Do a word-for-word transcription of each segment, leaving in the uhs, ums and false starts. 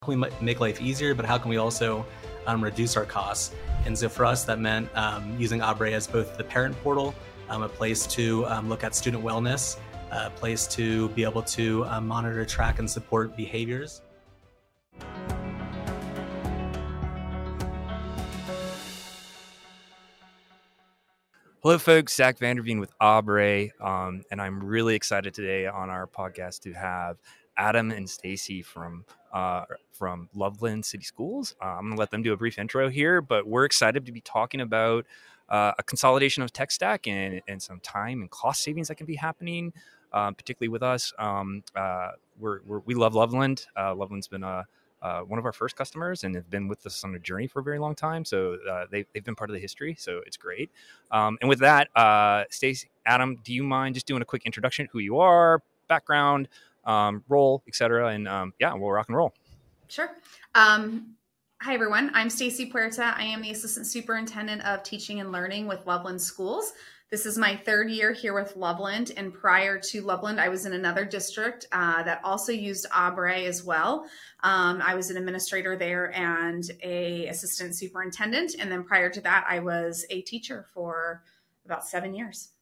we might make life easier, but how can we also um, reduce our costs? And so for us, that meant um, using Abre as both the parent portal, um, a place to um, look at student wellness, a place to be able to um, monitor, track, and support behaviors. Hello, folks. Zach Vanderveen with Abre, um, and I'm really excited today on our podcast to have Adam and Stacy from uh, from Loveland City Schools. Uh, I'm going to let them do a brief intro here, but we're excited to be talking about uh, a consolidation of tech stack and, and some time and cost savings that can be happening, um, particularly with us. Um, uh, we're, we're, we love Loveland. Uh, Loveland's been a Uh, one of our first customers and have been with us on a journey for a very long time. So uh, they, they've been part of the history. So it's great. Um, and with that, uh, Stacey, Adam, do you mind just doing a quick introduction, who you are, background, um, role, et cetera? And um, yeah, we'll rock and roll. Sure. Um, hi, everyone. I'm Stacy Puerta. I am the Assistant Superintendent of Teaching and Learning with Loveland Schools. This is my third year here with Loveland, and prior to Loveland, I was in another district uh, that also used Abre as well. Um, I was an administrator there and a assistant superintendent, and then prior to that, I was a teacher for about seven years.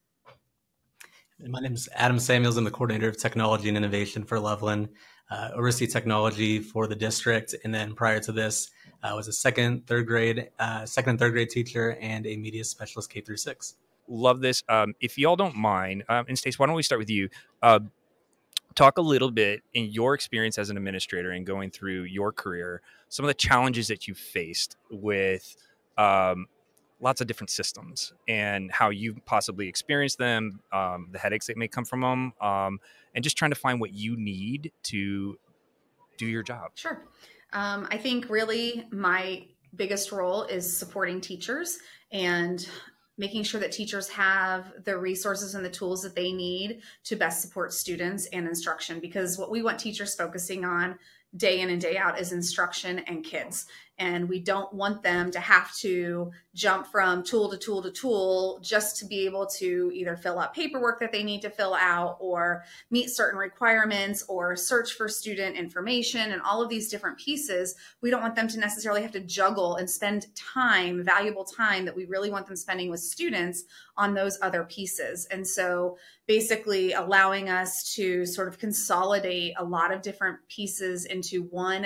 My name is Adam Samuels. I'm the coordinator of technology and innovation for Loveland. Uh, oversee technology for the district, and then prior to this, I was a second, third grade, uh, second and third grade teacher, and a media specialist K through six. Love this. Um, if y'all don't mind, um, and Stace, why don't we start with you? Uh, talk a little bit in your experience as an administrator and going through your career, some of the challenges that you faced with um, lots of different systems and how you possibly experienced them, um, the headaches that may come from them, um, and just trying to find what you need to do your job. Sure. Um, I think really my biggest role is supporting teachers and making sure that teachers have the resources and the tools that they need to best support students and instruction. Because what we want teachers focusing on day in and day out is instruction and kids. And we don't want them to have to jump from tool to tool to tool just to be able to either fill out paperwork that they need to fill out or meet certain requirements or search for student information and all of these different pieces. We don't want them to necessarily have to juggle and spend time, valuable time that we really want them spending with students on those other pieces. And so basically allowing us to sort of consolidate a lot of different pieces into one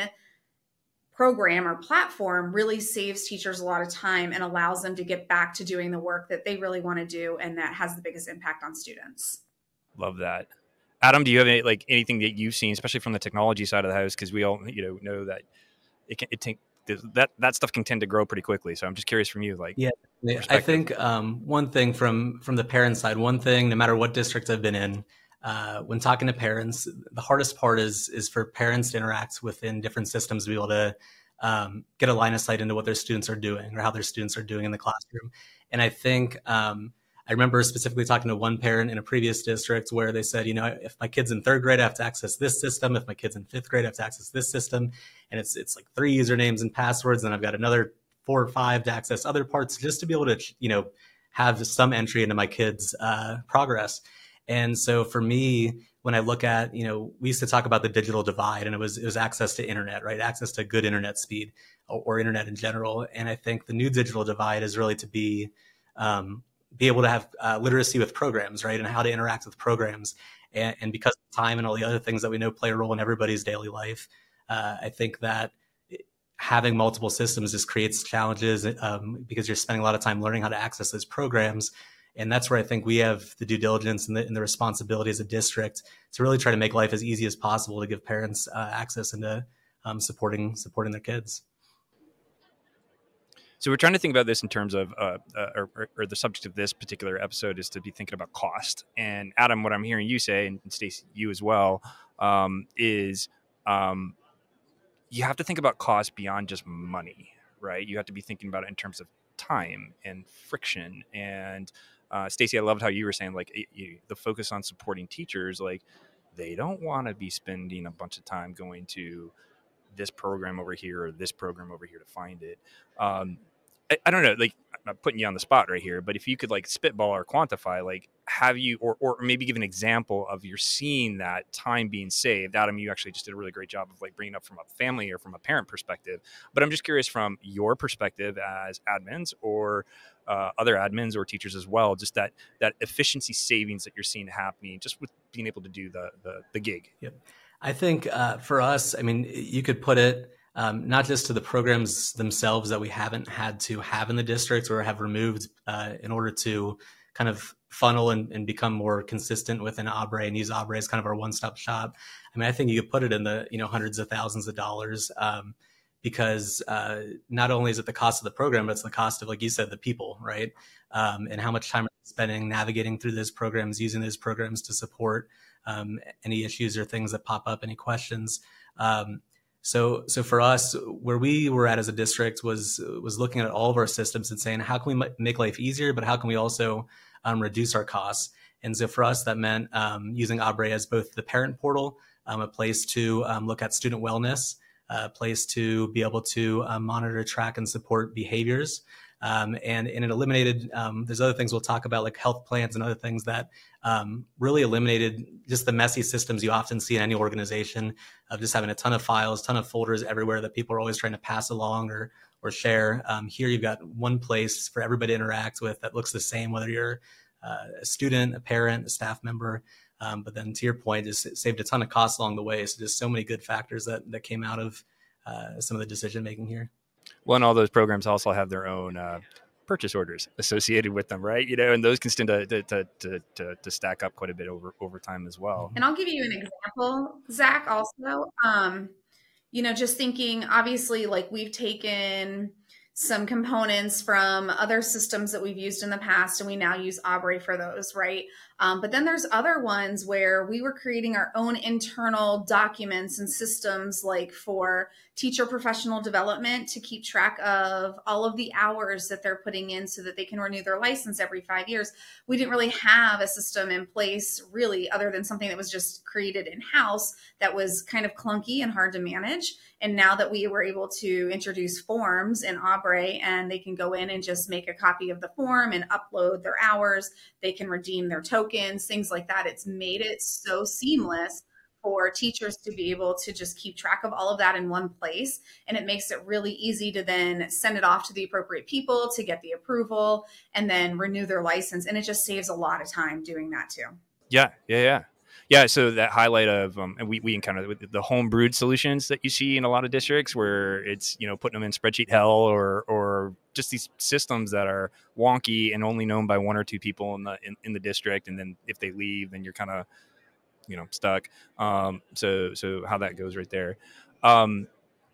program or platform really saves teachers a lot of time and allows them to get back to doing the work that they really want to do and that has the biggest impact on students. Love that. Adam, do you have any, like anything that you've seen, especially from the technology side of the house? Because we all, you know, know that it can, it take, that that stuff can tend to grow pretty quickly. So I'm just curious from you, like, yeah, I think um, one thing from from the parent side, one thing, no matter what district I've been in, uh, when talking to parents, the hardest part is is for parents to interact within different systems to be able to um, get a line of sight into what their students are doing or how their students are doing in the classroom. And I think um, I remember specifically talking to one parent in a previous district where they said, you know, if my kid's in third grade, I have to access this system. If my kid's in fifth grade, I have to access this system. And it's it's like three usernames and passwords, and I've got another four or five to access other parts just to be able to, you know, have some entry into my kid's uh, progress. And so for me, when I look at, you know, we used to talk about the digital divide, and it was it was access to internet, right? Access to good internet speed or, or internet in general. And I think the new digital divide is really to be um, be able to have uh, literacy with programs, right? And how to interact with programs. And, and because of time and all the other things that we know play a role in everybody's daily life, uh, I think that having multiple systems just creates challenges um, because you're spending a lot of time learning how to access those programs. And that's where I think we have the due diligence and the, and the responsibility as a district to really try to make life as easy as possible to give parents uh, access into um, supporting supporting their kids. So we're trying to think about this in terms of, uh, uh, or, or the subject of this particular episode is to be thinking about cost. And Adam, what I'm hearing you say, and Stacey, you as well, um, is um, you have to think about cost beyond just money, right? You have to be thinking about it in terms of time and friction. And uh, Stacey, I loved how you were saying, like, it, you, the focus on supporting teachers, like, they don't want to be spending a bunch of time going to this program over here or this program over here to find it. Um, I, I don't know, like I'm not putting you on the spot right here, but if you could like spitball or quantify, like have you, or, or maybe give an example of you're seeing that time being saved. Adam, you actually just did a really great job of like bringing up from a family or from a parent perspective, but I'm just curious from your perspective as admins or uh, other admins or teachers as well, just that, that efficiency savings that you're seeing happening just with being able to do the, the, the gig. Yep. I think uh, for us, I mean, you could put it um, not just to the programs themselves that we haven't had to have in the district or have removed uh, in order to kind of funnel and, and become more consistent within Abre and use Abre as kind of our one-stop shop. I mean, I think you could put it in the, you know, hundreds of thousands of dollars um, because uh, not only is it the cost of the program, but it's the cost of, like you said, the people, right? Um, and how much time are they spending navigating through those programs, using those programs to support um, any issues or things that pop up, any questions. Um, so, so for us, where we were at as a district was was looking at all of our systems and saying, how can we make life easier, but how can we also um, reduce our costs? And so for us, that meant um, using Abre as both the parent portal, um, a place to um, look at student wellness, a place to be able to um, monitor, track, and support behaviors. Um, and, and it eliminated, um, there's other things we'll talk about, like health plans and other things that um, really eliminated just the messy systems you often see in any organization of just having a ton of files, ton of folders everywhere that people are always trying to pass along or or share. Um, here you've got one place for everybody to interact with that looks the same, whether you're uh, a student, a parent, a staff member. Um, but then to your point, just saved a ton of costs along the way. So just so many good factors that, that came out of uh, some of the decision making here. Well, and all those programs also have their own uh, purchase orders associated with them, right? You know, and those can tend to to, to to to stack up quite a bit over over time as well. And I'll give you an example, Zach. Also, um, you know, just thinking, obviously, like we've taken some components from other systems that we've used in the past, and we now use Abre for those, right? Um, but then there's other ones where we were creating our own internal documents and systems, like for teacher professional development, to keep track of all of the hours that they're putting in so that they can renew their license every five years. We didn't really have a system in place, really, other than something that was just created in-house that was kind of clunky and hard to manage. And now that we were able to introduce forms in Abre, and they can go in and just make a copy of the form and upload their hours, they can redeem their tokens, things like that. It's made it so seamless for teachers to be able to just keep track of all of that in one place. And it makes it really easy to then send it off to the appropriate people to get the approval and then renew their license. And it just saves a lot of time doing that too. Yeah, yeah, yeah. Yeah, so that highlight of, um, and we, we encounter with the home brewed solutions that you see in a lot of districts where it's, you know, putting them in spreadsheet hell or or just these systems that are wonky and only known by one or two people in the in, in the district. And then if they leave, then you're kind of, you know, stuck. Um, so so how that goes right there. Um,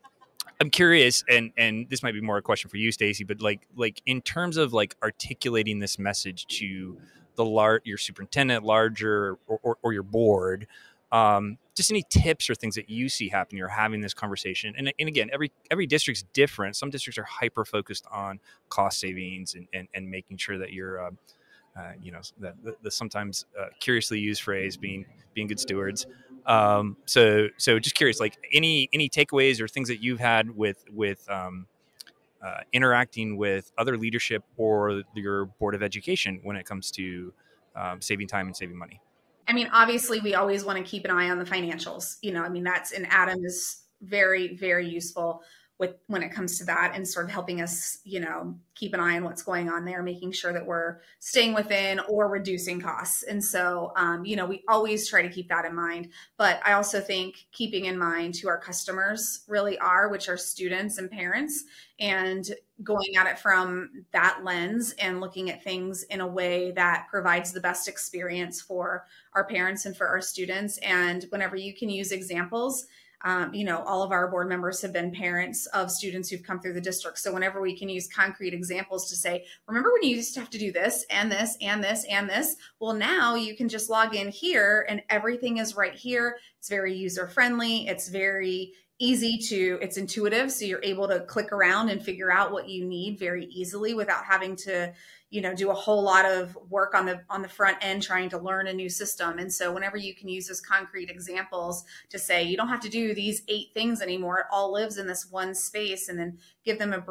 I'm curious, and and this might be more a question for you, Stacy, but like like in terms of like articulating this message to the lar- your superintendent, larger, or, or, or your board, um, just any tips or things that you see happening or having this conversation. And, and again, every every district's different. Some districts are hyper focused on cost savings and, and, and making sure that you're, uh, uh, you know, that the, the sometimes uh, curiously used phrase being being good stewards. Um, so so just curious, like any any takeaways or things that you've had with with um, Uh, interacting with other leadership or your board of education when it comes to um, saving time and saving money? I mean, obviously, we always want to keep an eye on the financials. You know, I mean, that's, and Adam is very, very useful with when it comes to that and sort of helping us, you know, keep an eye on what's going on there, making sure that we're staying within or reducing costs. And so, um, you know, we always try to keep that in mind. But I also think keeping in mind who our customers really are, which are students and parents, and going at it from that lens and looking at things in a way that provides the best experience for our parents and for our students. And whenever you can use examples, Um, you know, all of our board members have been parents of students who've come through the district. So whenever we can use concrete examples to say, remember when you used to have to do this and this and this and this? Well, now you can just log in here and everything is right here. It's very user friendly. It's very easy to, it's intuitive. So you're able to click around and figure out what you need very easily without having to, you know, do a whole lot of work on the on the front end trying to learn a new system. And so whenever you can use those concrete examples to say, you don't have to do these eight things anymore, it all lives in this one space, and then give them a brief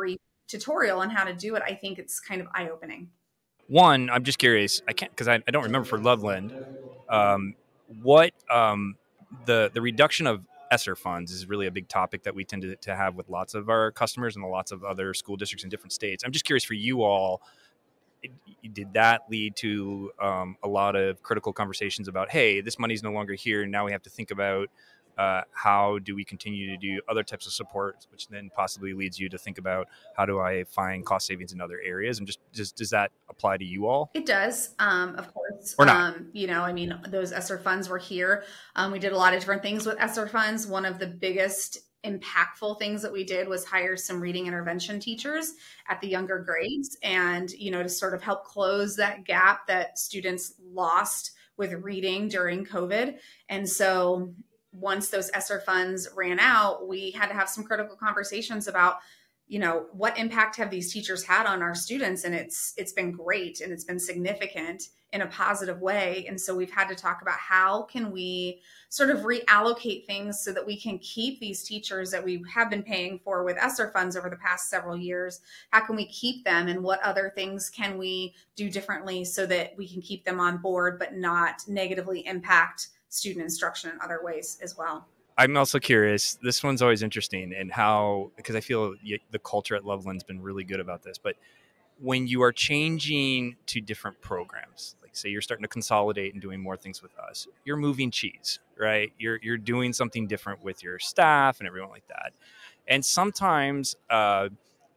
tutorial on how to do it, I think it's kind of eye-opening. One, I'm just curious. I can't because I, I don't remember for Loveland. Um, what um, the the reduction of ESSER funds is really a big topic that we tend to, to have with lots of our customers and lots of other school districts in different states. I'm just curious for you all. Did that lead to um, a lot of critical conversations about, hey, this money's no longer here, and now we have to think about uh, how do we continue to do other types of support, which then possibly leads you to think about how do I find cost savings in other areas? And just, just does that apply to you all? It does, um, of course. Or not? Um, you know, I mean, those ESSER funds were here. Um, we did a lot of different things with ESSER funds. One of the biggest impactful things that we did was hire some reading intervention teachers at the younger grades, and, you know, to sort of help close that gap that students lost with reading during COVID. And so once those ESSER funds ran out, we had to have some critical conversations about, you know, what impact have these teachers had on our students? And it's, it's been great, and it's been significant in a positive way. And so we've had to talk about how can we sort of reallocate things so that we can keep these teachers that we have been paying for with ESSER funds over the past several years. How can we keep them, and what other things can we do differently so that we can keep them on board, but not negatively impact student instruction in other ways as well? I'm also curious, this one's always interesting, and how, because I feel the culture at Loveland's been really good about this, but when you are changing to different programs, like say you're starting to consolidate and doing more things with us, you're moving cheese, right? You're you're doing something different with your staff and everyone like that. And sometimes, uh,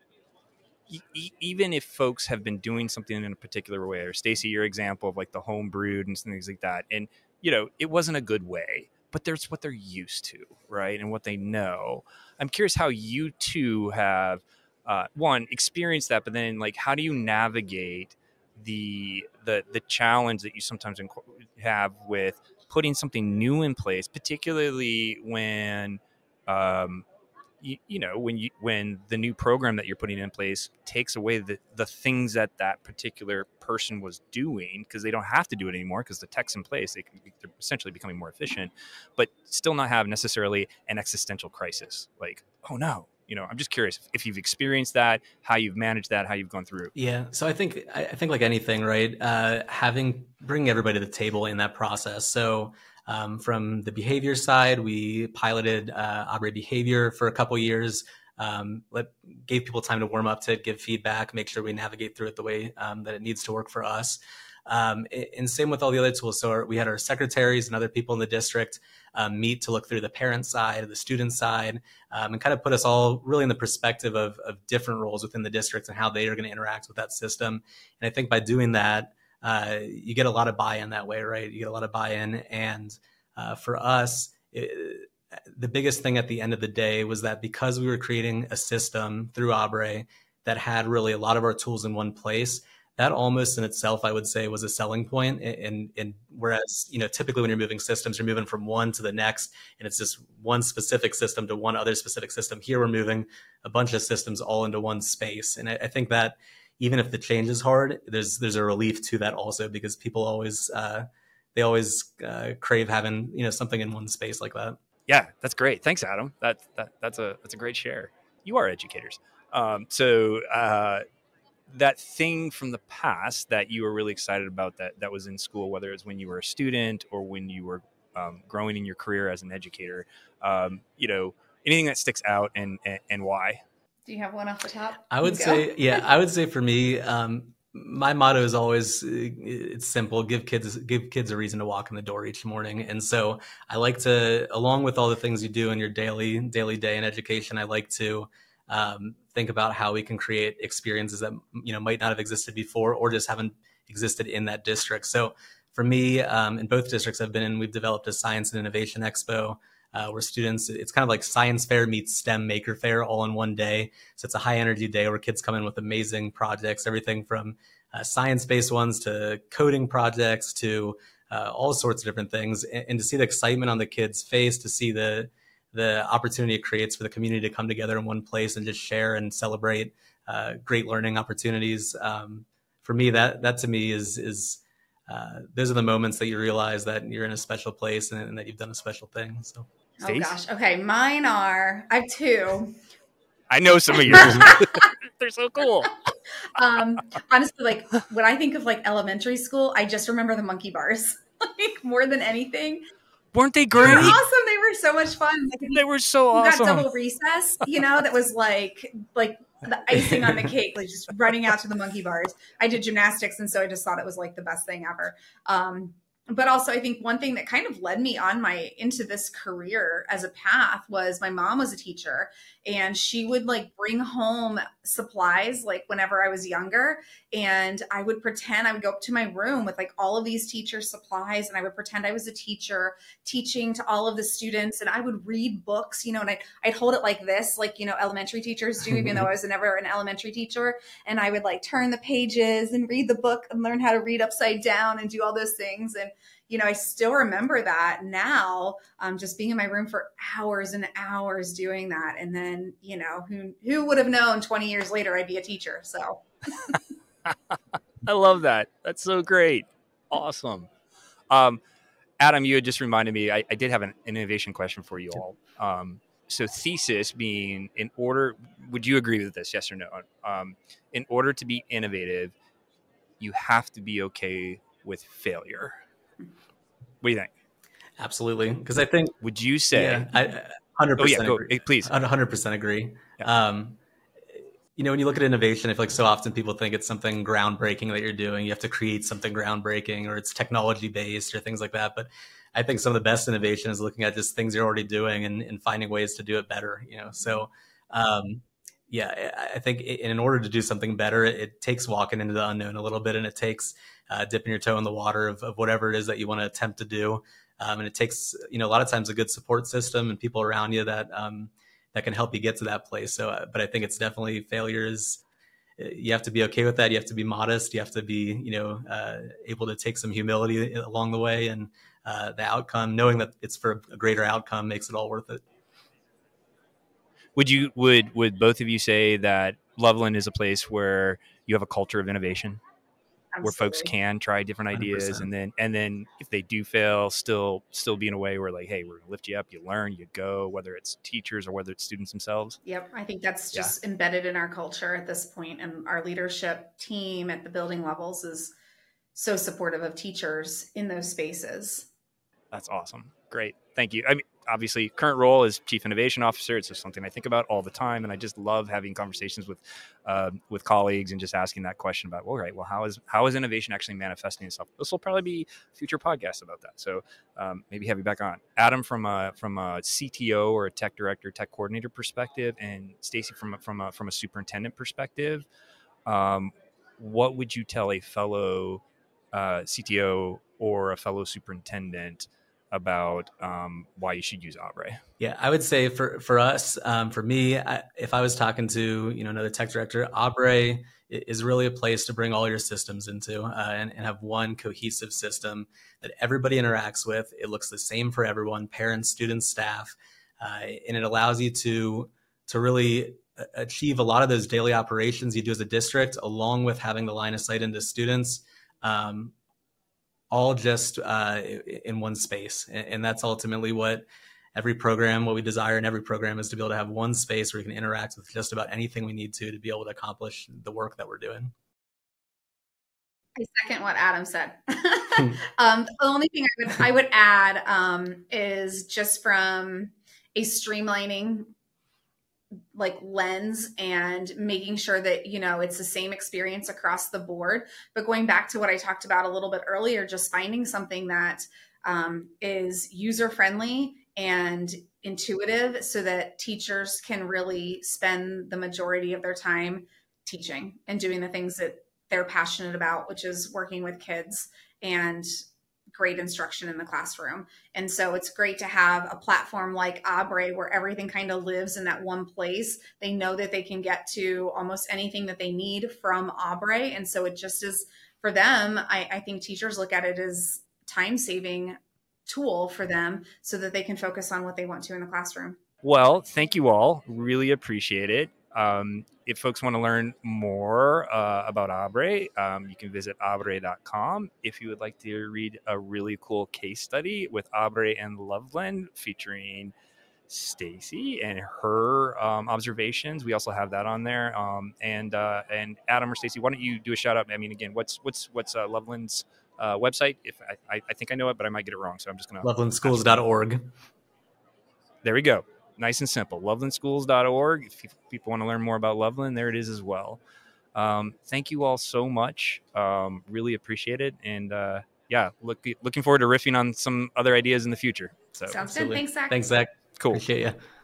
e- even if folks have been doing something in a particular way, or Stacy, your example of like the home brewed and things like that, and you know, it wasn't a good way, but there's what they're used to, right? And what they know. I'm curious how you two have Uh, one, experience that, but then like, how do you navigate the the the challenge that you sometimes inc- have with putting something new in place, particularly when, um, you, you know, when you when the new program that you're putting in place takes away the the things that that particular person was doing, because they don't have to do it anymore because the tech's in place. They can, they're essentially becoming more efficient, but still not have necessarily an existential crisis. Like, oh no. You know, I'm just curious if you've experienced that, how you've managed that, how you've gone through. Yeah. So I think, I think like anything, right? Uh, having, bringing everybody to the table in that process. So um, from the behavior side, we piloted uh, Aubrey behavior for a couple years, um, let, gave people time to warm up to it, give feedback, make sure we navigate through it the way um, that it needs to work for us. Um, and same with all the other tools. So our, we had our secretaries and other people in the district um, meet to look through the parent side, the student side, um, and kind of put us all really in the perspective of, of different roles within the district and how they are going to interact with that system. And I think by doing that, uh, you get a lot of buy-in that way, right? You get a lot of buy-in. And uh, for us, it, the biggest thing at the end of the day was that because we were creating a system through Aubrey that had really a lot of our tools in one place, that almost in itself, I would say, was a selling point. And, and whereas, you know, typically when you're moving systems, you're moving from one to the next, and it's just one specific system to one other specific system. Here, we're moving a bunch of systems all into one space. And I, I think that even if the change is hard, there's there's a relief to that also, because people always uh, they always uh, crave having, you know, something in one space like that. Yeah, that's great. Thanks, Adam. That that that's a that's a great share. You are educators, um, so. Uh, that thing from the past that you were really excited about that that was in school, whether it's when you were a student or when you were um, growing in your career as an educator, um, you know, anything that sticks out, and, and and why? Do you have one off the top? I would say, yeah, I would say for me, um, my motto is always, it's simple: give kids give kids a reason to walk in the door each morning. And so I like to, along with all the things you do in your daily daily day in education, I like to Um, think about how we can create experiences that, you know, might not have existed before or just haven't existed in that district. So for me, um, in both districts I've been in, we've developed a Science and Innovation Expo uh, where students, it's kind of like Science Fair meets STEM Maker Fair all in one day. So it's a high energy day where kids come in with amazing projects, everything from uh, science-based ones to coding projects to uh, all sorts of different things. And, and to see the excitement on the kids' face, to see the the opportunity it creates for the community to come together in one place and just share and celebrate uh, great learning opportunities. Um, for me, that that to me is is uh, those are the moments that you realize that you're in a special place and, and that you've done a special thing. So, oh gosh, okay, mine are. I have two. I know some of yours. They're so cool. um, honestly, like when I think of like elementary school, I just remember the monkey bars, like more than anything. Weren't they They great? were awesome. They were so much fun. Like, They were so you awesome. got double recess, you know, that was like like the icing on the cake, like just running out to the monkey bars. I did gymnastics, and so I just thought it was like the best thing ever. Um, but also, I think one thing that kind of led me on my into this career as a path was my mom was a teacher, and she would like bring home supplies like whenever I was younger, and I would pretend I would go up to my room with like all of these teacher supplies, and I would pretend I was a teacher teaching to all of the students, and I would read books, you know, and I, I'd hold it like this, like, you know, elementary teachers do, even though I was never an elementary teacher. And I would like turn the pages and read the book and learn how to read upside down and do all those things. And, you know, I still remember that now, um, just being in my room for hours and hours doing that. And then, you know, who, who would have known twenty years later I'd be a teacher. So I love that. That's so great. Awesome. Um, Adam, you had just reminded me, I, I did have an innovation question for you all. Um, so thesis being in order, would you agree with this? Yes or no? Um, in order to be innovative, you have to be okay with failure. What do you think? Absolutely. Because I think, would you say, yeah, I, one hundred percent oh yeah, go, agree. please. I one hundred percent agree. Yeah. Um, you know, when you look at innovation, I feel like so often people think it's something groundbreaking that you're doing. You have to create something groundbreaking, or it's technology based or things like that. But I think some of the best innovation is looking at just things you're already doing and, and finding ways to do it better, you know? So, um, yeah, I think in order to do something better, it takes walking into the unknown a little bit, and it takes uh, dipping your toe in the water of, of whatever it is that you want to attempt to do. Um, and it takes, you know, a lot of times a good support system and people around you that, um, that can help you get to that place. So, uh, but I think it's definitely failures. You have to be okay with that. You have to be modest. You have to be, you know, uh, able to take some humility along the way, and uh, the outcome, knowing that it's for a greater outcome, makes it all worth it. Would you, would, would both of you say that Loveland is a place where you have a culture of innovation? Absolutely. Where folks can try different ideas, one hundred percent. and then and then if they do fail, still still be in a way where like, hey, we're gonna lift you up, you learn, you go, whether it's teachers or whether it's students themselves. Yep, I think that's just yeah. embedded in our culture at this point, and our leadership team at the building levels is so supportive of teachers in those spaces. That's awesome. Great. Thank you. I mean, obviously, current role is Chief Innovation Officer. It's just something I think about all the time, and I just love having conversations with uh, with colleagues and just asking that question about, well, right, well, how is how is innovation actually manifesting itself? This will probably be a future podcast about that. So um, maybe have you back on. Adam, from a from a C T O or a tech director, tech coordinator perspective, and Stacy from a, from a, from a superintendent perspective, um, what would you tell a fellow uh, C T O or a fellow superintendent about um, why you should use Abre? Yeah, I would say for for us, um, for me, I, if I was talking to you know another tech director, Abre is really a place to bring all your systems into uh, and, and have one cohesive system that everybody interacts with. It looks the same for everyone, parents, students, staff, uh, and it allows you to to really achieve a lot of those daily operations you do as a district, along with having the line of sight into students. Um, all just uh, in one space. And that's ultimately what every program, what we desire in every program, is to be able to have one space where we can interact with just about anything we need to, to be able to accomplish the work that we're doing. I second what Adam said. um, the only thing I would, I would add um, is just from a streamlining like lens and making sure that, you know, it's the same experience across the board. But going back to what I talked about a little bit earlier, just finding something that um, is user-friendly and intuitive so that teachers can really spend the majority of their time teaching and doing the things that they're passionate about, which is working with kids and great instruction in the classroom. And so it's great to have a platform like Abre where everything kind of lives in that one place. They know that they can get to almost anything that they need from Abre. And so it just is for them. I, I think teachers look at it as time-saving tool for them so that they can focus on what they want to in the classroom. Well, thank you all. Really appreciate it. Um, if folks want to learn more uh, about Abre, um, you can visit abre dot com. If you would like to read a really cool case study with Abre and Loveland featuring Stacy and her um, observations. We also have that on there. Um, and uh, and Adam or Stacy, why don't you do a shout out? I mean, again, what's what's what's uh, Loveland's uh, website? If I, I think I know it, but I might get it wrong, so I'm just gonna loveland schools dot org. There we go. Nice and simple. loveland schools dot org. If people want to learn more about Loveland, there it is as well. Um, thank you all so much. Um, really appreciate it. And uh, yeah, look, looking forward to riffing on some other ideas in the future. So Sounds good. Thanks, Zach. Thanks, Zach. Cool. Appreciate you.